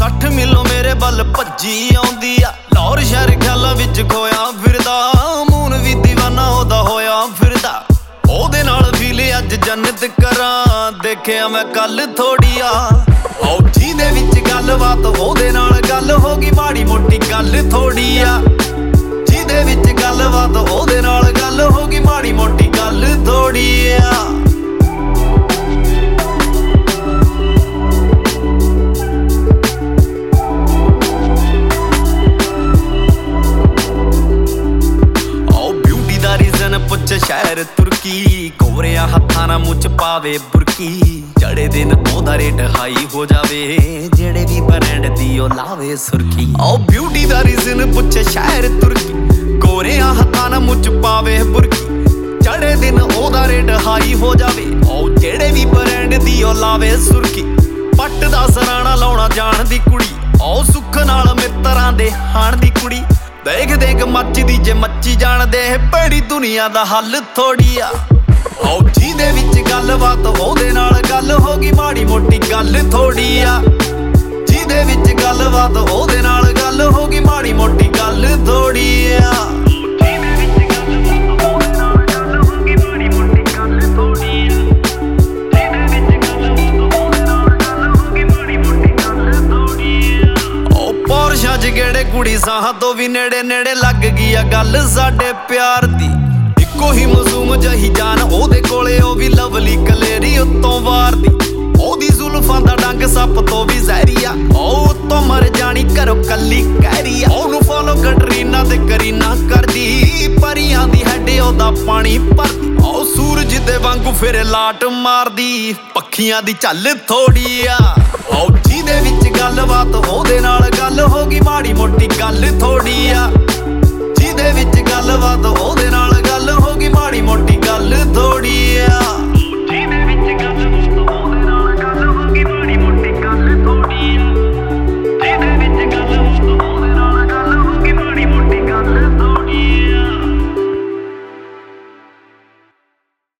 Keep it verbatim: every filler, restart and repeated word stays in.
ਅੱਠ ਮਿਲੋਂ ਮੇਰੇ ਵੱਲ ਭੱਜੀ ਆਉਂਦੀ ਆ। ਲਾਹੌਰ ਸ਼ਹਿਰ ਖਿਆਲਾਂ ਵਿੱਚ ਖੋਇਆ ਫਿਰਦਾ, ਮੂਨ ਵੀ ਦੀਵਾਨਾ ਉਹਦਾ ਹੋਇਆ ਫਿਰਦਾ। ਉਹਦੇ ਨਾਲ ਫੀਲ ਅੱਜ ਜੰਨਤ ਕਰਾਂ, ਦੇਖਿਆ ਮੈਂ ਕੱਲ ਥੋੜੀ ਆ। ਆਓ ਜਿਹਦੇ ਵਿੱਚ ਗੱਲਬਾਤ ਉਹਦੇ ਨਾਲ ਗੱਲ ਹੋ ਗਈ, ਮਾੜੀ ਮੋਟੀ ਗੱਲ ਥੋੜੀ ਆ। ਜਿਹਦੇ ਵਿੱਚ ਗੱਲਬਾਤ ਉਹਦੇ ਨਾਲ ਗੱਲ ਹੋ ਗਈ, ਮਾੜੀ ਮੋਟੀ ਗੱਲ ਥੋੜੀ ਆ। ਪੁੱਛ ਸ਼ਹਿਰ ਤੁਰਕੀ, ਕੋਰਿਆ ਹੱਥਾਂ ਨਾਲ ਮੁੱਛ ਪਾਵੇ ਬੁਰਕੀ। ਚੜੇ ਦਿਨ ਉਹਦਾ ਰੇਟ ਹਾਈ ਹੋ ਜਾਵੇ, ਜਿਹੜੇ ਵੀ ਬ੍ਰਾਂਡ ਦੀ ਉਹ ਲਾਵੇ ਸੁਰਖੀ। ਓ ਬਿਊਟੀ ਦਾ ਰੀਜ਼ਨ ਪੁੱਛ ਸ਼ਹਿਰ ਤੁਰਕੀ, ਕੋਰਿਆ ਹੱਥਾਂ ਨਾਲ ਮੁੱਛ ਪਾਵੇ ਬੁਰਕੀ। ਚੜੇ ਦਿਨ ਉਹਦਾ ਰੇਟ ਹਾਈ ਹੋ ਜਾਵੇ, ਓ ਜਿਹੜੇ ਵੀ ਬ੍ਰਾਂਡ ਦੀ ਉਹ ਲਾਵੇ ਸੁਰਖੀ। ਪੱਟ ਦਾ ਸਰਾਣਾ ਲਾਉਣਾ ਜਾਣ ਦੀ ਕੁੜੀ, ਓ ਸੁੱਖ ਨਾਲ ਮਿੱਤਰਾਂ ਦੇ ਹਾਣ ਦੀ ਕੁੜੀ। ਦੇਖ ਦੇਖ ਮੱਚਦੀ ਜੇ ਮੱਚੀ ਜਾਣਦੇ, ਬੜੀ ਦੁਨੀਆ ਦਾ ਹੱਲ ਥੋੜੀ ਆ। ਓ ਜਿਹਦੇ ਵਿੱਚ ਗੱਲਬਾਤ ਉਹਦੇ ਨਾਲ ਗੱਲ ਹੋ ਗਈ, ਮਾੜੀ ਮੋਟੀ ਗੱਲ ਥੋੜੀ ਆ। ਜਿਹਦੇ ਵਿੱਚ ਗੱਲਬਾਤ ਉਹਦੇ ਨਾਲ ਗੱਲ ਹੋ ਗਈ, ਮਾੜੀ ਮੋਟੀ ਗੱਲ ਥੋੜੀ ਆ। ਜਿਹੜੇ ਕੁੜੀ ਸਾਹਾਂ ਤੋਂ ਵੀ ਨੇੜੇ ਨੇੜੇ ਲੱਗ ਗਈ ਆ ਗੱਲ ਸਾਡੇ ਪਿਆਰ ਦੀ। ਇੱਕੋ ਹੀ ਮਾਸੂਮ ਜਹੀ ਜਾਨ ਉਹਦੇ ਕੋਲੇ, ਉਹ ਵੀ ਲਵਲੀ ਕਲੇਰੀ ਉੱਤੋਂ ਵਾਰਦੀ। ਉਹਦੀ ਜ਼ੁਲਫਾਂ ਦਾ ਡੰਗ ਸੱਪ ਤੋਂ ਵੀ ਜ਼ਹਿਰੀ ਆ, ਉਹ ਉੱਤੋਂ ਮਰ ਜਾਣੀ ਘਰੋਂ ਕੱਲੀ ਕਹਿਰੀ ਆ। ਉਹਨੂੰ ਫੋਲੋ ਕਟਰੀਨਾ ਤੇ ਕਰੀਨਾ ਕਰਦੀ, ਪਰੀਆਂ ਦੀ ਹੈਡ ਉਹਦਾ ਪਾਣੀ ਭਰਦੀ। ਉਹ ਸੂਰਜ ਦੇ ਵਾਂਗੂ ਫਿਰ ਲਾਟ ਮਾਰਦੀ, ਪੱਖੀਆਂ ਦੀ ਝੱਲ ਥੋੜੀ ਆ। ਉਹ ਜਿਹਦੇ ਵਿੱਚ ਗੱਲਬਾਤ ਉਹਦੇ ਨਾਲ ਗੱਲ ਹੋ ਗਈ, ਮਾੜੀ ਮੋਟੀ ਗੱਲ ਥੋੜੀ ਆ।